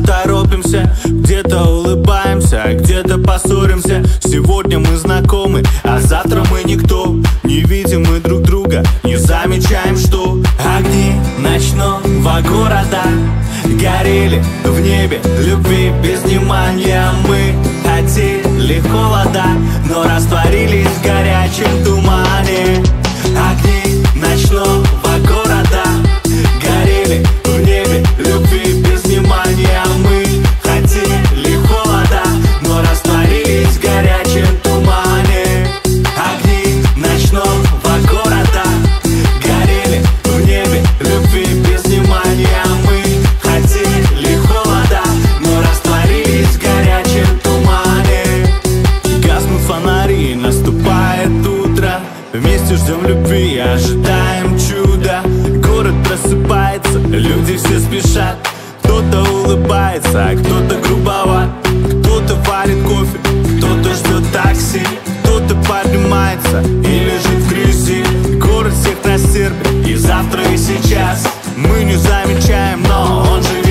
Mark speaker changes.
Speaker 1: торопимся, где-то улыбаемся, где-то поссоримся. Сегодня мы знакомы, а завтра мы никто. Не видим мы друг друга, не замечаем, что огни ночного города горели в небе любви без внимания. Мы хотели холода, но растворились в горячем тумане. Огни ночного города горели в небе любви без внимания. Мы хотели холода, но растворились в горячем тумане. Огни ночного города горели в небе любви без внимания. Мы хотели холода, но растворились в горячем тумане. Гаснут фонари, наступает утро. Вместе ждем любви, ожидаем чуда. Город просыпается, люди все спешат. Кто-то улыбается, а кто-то грубоват. Кто-то варит кофе, кто-то ждет такси. Кто-то поднимается и лежит в грязи. Город всех нас терпит и завтра, и сейчас. Мы не замечаем, но он же